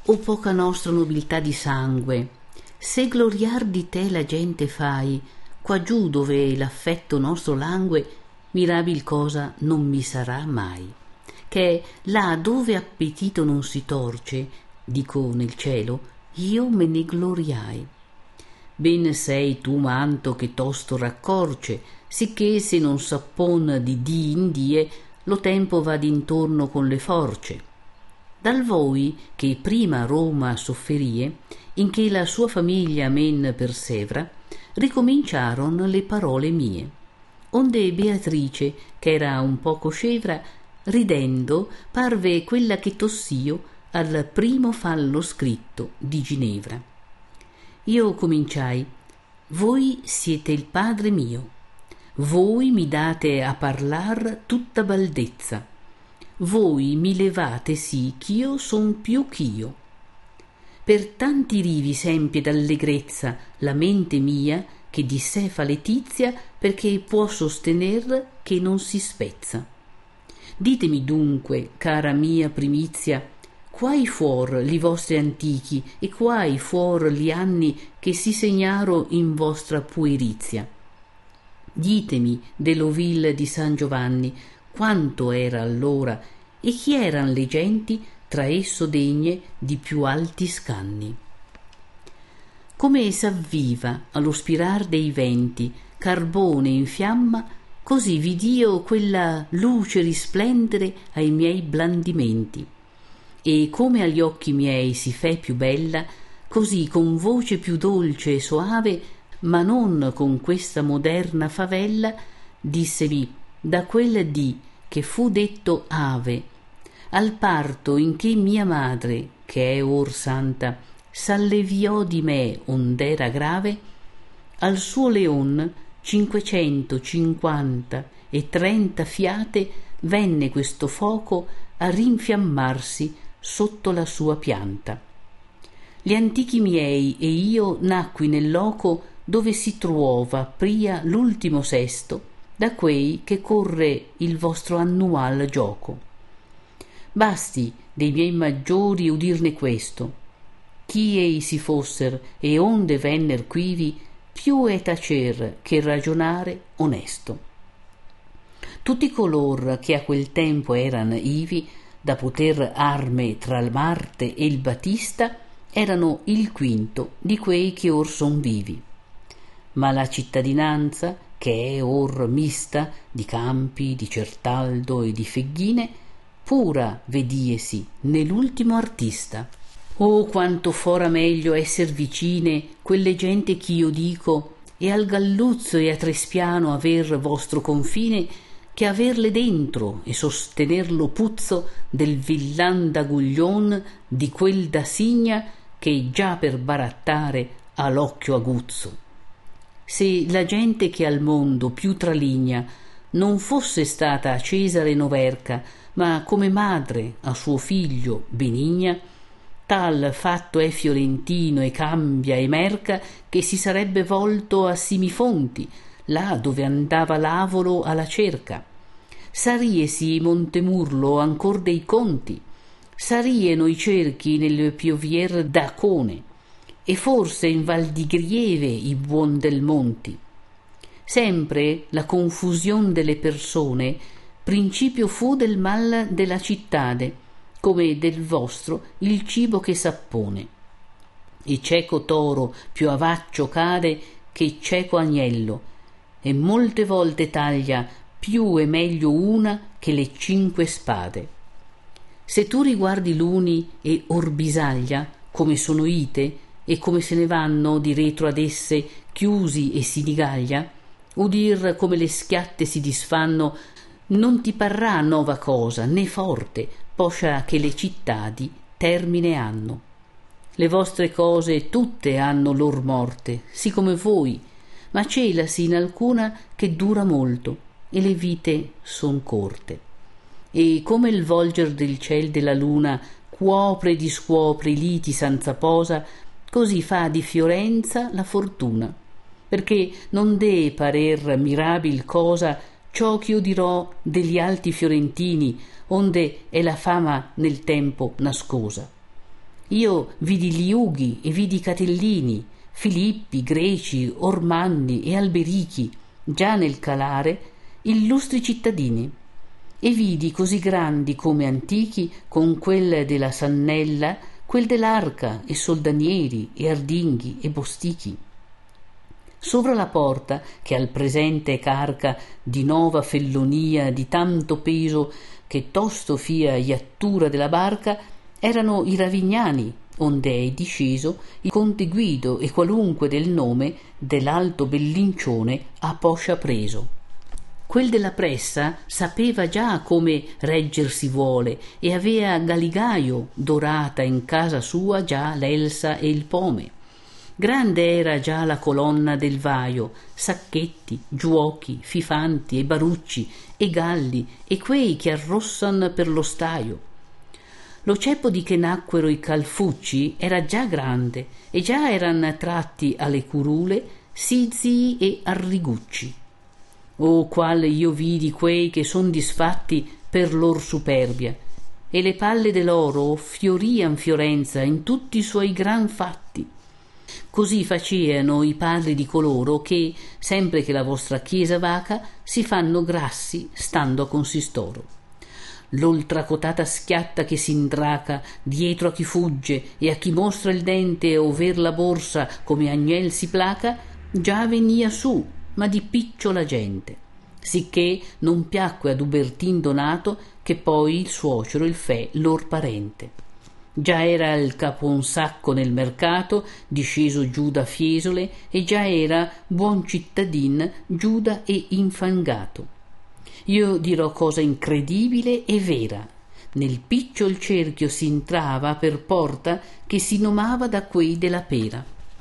o poca nostra nobiltà di sangue, se gloriar di te la gente fai, qua giù dove l'affetto nostro langue, mirabil cosa non mi sarà mai, che là dove appetito non si torce, dico nel cielo, io me ne gloriai. Ben sei tu manto che tosto raccorce, sicché se non s'appon di dì in die, lo tempo va d'intorno con le force. Dal voi che prima Roma sofferie, in che la sua famiglia men persevra, ricominciaron le parole mie, onde Beatrice, ch'era un poco scevra, ridendo parve quella che tossio al primo fallo scritto di Ginevra. Io cominciai: voi siete il padre mio, voi mi date a parlar tutta baldezza, voi mi levate sì ch'io son più ch'io. Per tanti rivi s'empie d'allegrezza la mente mia, che di sé fa letizia, perché può sostener che non si spezza. Ditemi dunque, cara mia primizia, quai fuor li vostri antichi e quai fuor li anni che si segnaro in vostra puerizia. Ditemi dello vil di San Giovanni quanto era allora e chi eran le genti tra esso degne di più alti scanni. Come s'avviva allo spirar dei venti carbone in fiamma, così vidio quella luce risplendere ai miei blandimenti, e come agli occhi miei si fe più bella, così con voce più dolce e soave, ma non con questa moderna favella, dissemi da quel dì che fu detto ave, al parto in che mia madre, che è or santa, s'alleviò di me ond'era grave, al suo leon 550 fiate venne questo foco a rinfiammarsi sotto la sua pianta. Gli antichi miei e io nacqui nel loco dove si truova pria l'ultimo sesto da quei che corre il vostro annual gioco. Basti dei miei maggiori udirne questo: chi ei si fosser e onde venner quivi, più è tacer che ragionare onesto. Tutti color che a quel tempo eran ivi, da poter arme tra il Marte e il Batista, erano il quinto di quei che or son vivi. Ma la cittadinanza, che è or mista di Campi, di Certaldo e di Feghine, pura vediesi nell'ultimo artista. Oh, quanto fora meglio esser vicine quelle gente ch'io dico, e al Galluzzo e a Trespiano aver vostro confine, che averle dentro e sostenerlo puzzo del villan d'aguglion di quel da signa che già per barattare ha l'occhio aguzzo. Se la gente che al mondo più traligna non fosse stata a Cesare Noverca, ma come madre a suo figlio benigna, tal fatto è fiorentino e cambia e merca che si sarebbe volto a Simifonti, là dove andava l'avolo alla cerca. Sariesi Montemurlo ancor dei conti, sarieno i cerchi nel piovier d'Acone, e forse in Val di Grieve i buon del Monti. Sempre la confusion delle persone principio fu del mal della cittade, come del vostro il cibo che s'appone. E cieco toro più avaccio cade che cieco agnello, e molte volte taglia più e meglio una che le 5 spade. Se tu riguardi l'uni e orbisaglia come sono ite e come se ne vanno di retro ad esse chiusi e si digaglia, udir come le schiatte si disfanno, non ti parrà nova cosa né forte, poscia che le cittadi termine hanno. Le vostre cose tutte hanno lor morte, sì come voi, ma celasi in alcuna che dura molto, e le vite son corte. E come il volger del ciel della luna cuopre e discuopre i liti senza posa, così fa di Fiorenza la fortuna, perché non dee parer mirabil cosa ciò ch'io dirò degli alti fiorentini, onde è la fama nel tempo nascosa. Io vidi Liughi e vidi Catellini, Filippi, Greci, Ormanni e Alberichi, già nel calare, illustri cittadini, e vidi così grandi come antichi, con quel della Sannella, quel dell'Arca, e soldanieri, e ardinghi, e bostichi. Sovra la porta, che al presente è carca di nova fellonia, di tanto peso che tosto fia iattura della barca, erano i Ravignani, onde è disceso il conte Guido, e qualunque del nome dell'alto Bellincione a poscia preso. Quel della Pressa sapeva già come reggersi vuole, e avea Galigaio dorata in casa sua già l'Elsa e il Pome. Grande era già la colonna del Vaio, Sacchetti, Giuochi, Fifanti e Barucci e Galli e quei che arrossan per lo staio. Lo ceppo di che nacquero i Calfucci era già grande, e già eran tratti alle curule Sizii e Arrigucci. Oh, quale io vidi quei che son disfatti per lor superbia, e le palle dell'oro fiorian Fiorenza in tutti i suoi gran fatti. Così faceano i padri di coloro che, sempre che la vostra chiesa vaca, si fanno grassi stando a consistoro. L'oltracotata schiatta che s'indraca dietro a chi fugge e a chi mostra il dente over la borsa come agnel si placa, già venia su, ma di picciola gente, sicché non piacque ad Ubertin Donato che poi il suocero il fe lor parente. Già era il caponsacco nel mercato disceso giù da Fiesole, e già era buon cittadin Giuda e infangato. Io dirò cosa incredibile e vera: nel picciol cerchio s'intrava per porta che si nomava da quei della Pera.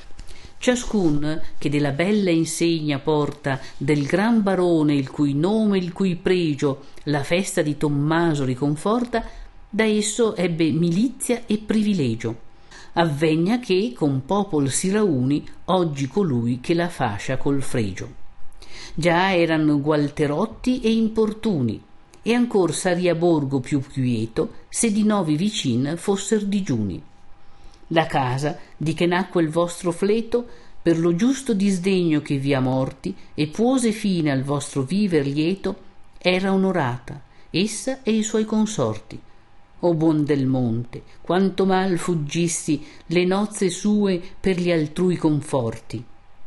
Ciascun che della bella insegna porta del gran barone, il cui nome, il cui pregio la festa di Tommaso riconforta, da esso ebbe milizia e privilegio. Avvegna che con popol si rauni oggi colui che la fascia col fregio. Già erano gualterotti e importuni, e ancor saria borgo più quieto se di novi vicin fosser digiuni. La casa di che nacque il vostro fleto, per lo giusto disdegno che vi ha morti e puose fine al vostro viver lieto, era onorata, essa e i suoi consorti. O buon del monte, quanto mal fuggisti le nozze sue per gli altrui conforti.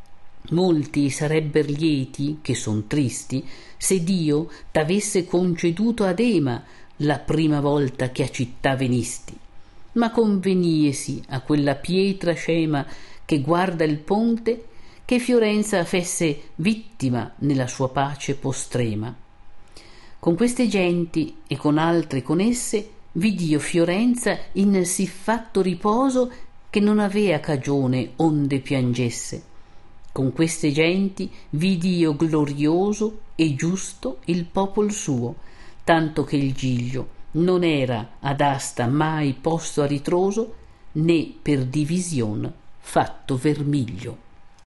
Molti sarebber lieti, che son tristi, se Dio t'avesse conceduto adema la prima volta che a città venisti. Ma conveniesi a quella pietra scema che guarda il ponte, che Fiorenza fesse vittima nella sua pace postrema. Con queste genti e con altre con esse vidio Fiorenza in sì fatto riposo che non avea cagione onde piangesse. Con queste genti vidio glorioso e giusto il popol suo, tanto che il Giglio non era ad asta mai posto a ritroso, né per division fatto vermiglio.